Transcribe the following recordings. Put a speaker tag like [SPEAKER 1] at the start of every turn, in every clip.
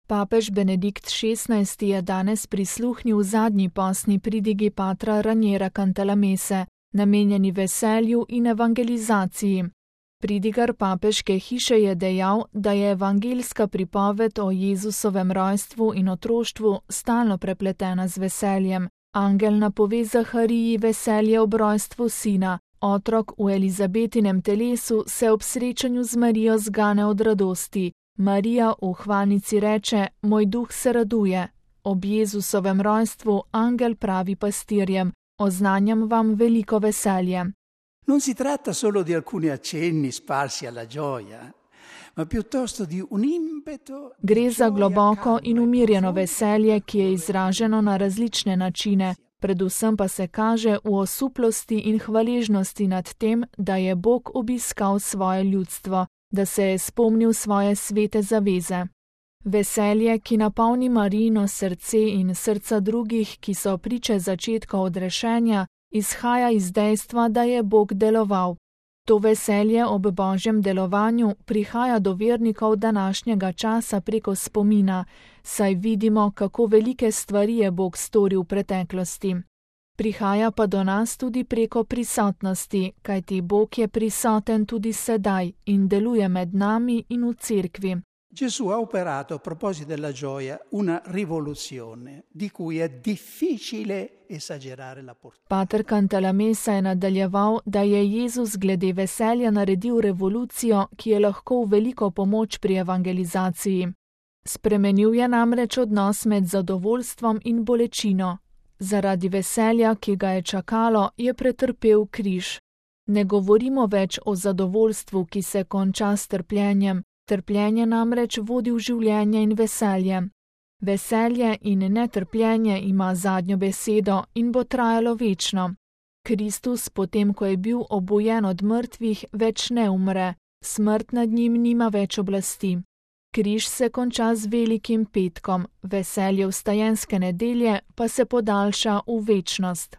[SPEAKER 1] Papež Benedikt XVI. Je danes prisluhnil zadnji postni pridigi patra Raniera Cantalamesse, namenjeni veselju in evangelizaciji. Pridigar papeške hiše je dejal, da je evangeljska pripoved o Jezusovem rojstvu in otroštvu stalno prepletena z veseljem. Angel napove Zahariji veselje ob rojstvu sina, otrok v Elizabetinem telesu se ob srečanju z Marijo zgane od radosti. Marija v hvalnici reče: Moj duh se raduje. Ob Jezusovem rojstvu angel pravi pastirjem: Oznanjam vam veliko veselje.
[SPEAKER 2] Non si tratta solo di alcuni accenni sparsi alla gioia, ma piuttosto di un impeto.
[SPEAKER 1] Gre za globoko in umirjeno veselje, ki je izraženo na različne načine, predvsem pa se kaže v osuplosti in hvaležnosti nad tem, da je Bog obiskal svoje ljudstvo, da se je spomnil svoje svete zaveze. Veselje, ki napolni Marijino srce in srca drugih, ki so priče začetka odrešenja, izhaja iz dejstva, da je Bog deloval. To veselje ob Božjem delovanju prihaja do vernikov današnjega časa preko spomina, saj vidimo, kako velike stvari je Bog storil v preteklosti. Prihaja pa do nas tudi preko prisotnosti, kajti Bog je prisoten tudi sedaj in deluje med nami in v cerkvi.
[SPEAKER 2] Gesù ha operato a proposito della gioia una rivoluzione di cui è difficile esagerare la portata.
[SPEAKER 1] Pater Cantalamessa je nadaljeval, da je Jezus glede veselja naredil revolucijo, ki je lahko v veliko pomoč pri evangelizaciji. Spremenil je namreč odnos med zadovoljstvom in bolečino. Zaradi veselja, ki ga je čakalo, je pretrpel križ. Ne govorimo več o zadovoljstvu, ki se konča s trpljenjem. Trpljenje namreč vodi v življenje in veselje. Veselje in netrpljenje ima zadnjo besedo in bo trajalo večno. Kristus, potem ko je bil obujen od mrtvih, več ne umre. Smrt nad njim nima več oblasti. Križ se konča z velikim petkom, veselje vstajenske nedelje pa se podaljša v večnost.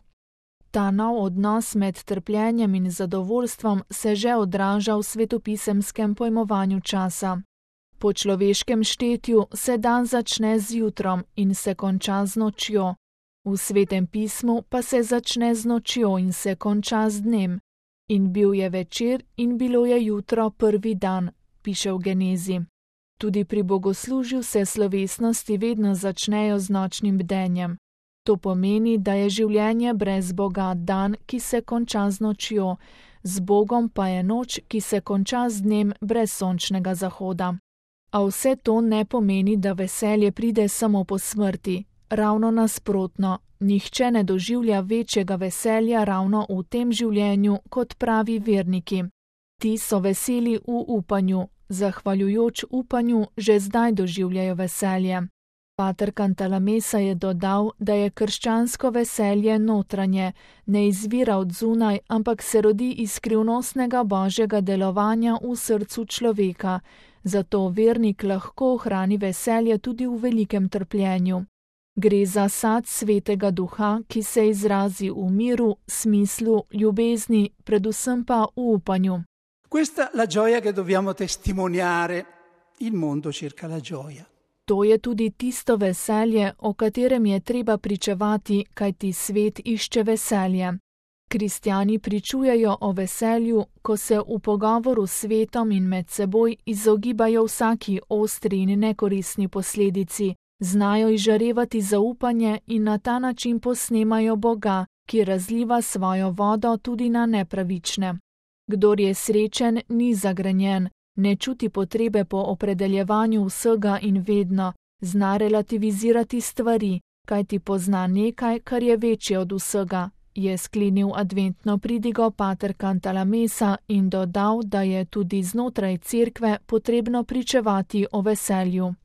[SPEAKER 1] Ta nov odnos med trpljenjem in zadovoljstvom se že odraža v svetopisemskem pojmovanju časa. Po človeškem štetju se dan začne z jutrom in se konča z nočjo. V Svetem pismu pa se začne z nočjo in se konča z dnem. In bil je večer in bilo je jutro prvi dan, piše v Genezi. Tudi pri bogoslužju se slovesnosti vedno začnejo z nočnim bdenjem. To pomeni, da je življenje brez Boga dan, ki se konča z nočjo, z Bogom pa je noč, ki se konča z dnem brez sončnega zahoda. A vse to ne pomeni, da veselje pride samo po smrti. Ravno nasprotno, nihče ne doživlja večjega veselja ravno v tem življenju, kot pravi verniki. Ti so veseli v upanju, zahvaljujoč upanju že zdaj doživljajo veselje. Pater Cantalamessa je dodal, da je krščansko veselje notranje, ne izvira od zunaj, ampak se rodi iz skrivnostnega Božjega delovanja v srcu človeka, zato vernik lahko ohrani veselje tudi v velikem trpljenju. Gre za sad svetega duha, ki se izrazi v miru, smislu, ljubezni, predvsem pa v upanju.
[SPEAKER 2] Questa la gioia che dobbiamo testimoniare. Il mondo cerca la gioia.
[SPEAKER 1] To je tudi tisto veselje, o katerem je treba pričevati, kajti svet išče veselje. Kristjani pričujejo o veselju, ko se v pogovoru s svetom in med seboj izogibajo vsaki ostri in nekoristni posledici, znajo izžarevati zaupanje in na ta način posnemajo Boga, ki razliva svojo vodo tudi na nepravične. Kdor je srečen, ni zagrenjen. Ne čuti potrebe po opredeljevanju vsega in vedno, zna relativizirati stvari, kajti pozna nekaj, kar je večje od vsega, je sklenil adventno pridigo pater Cantalamessa in dodal, da je tudi znotraj cerkve potrebno pričevati o veselju.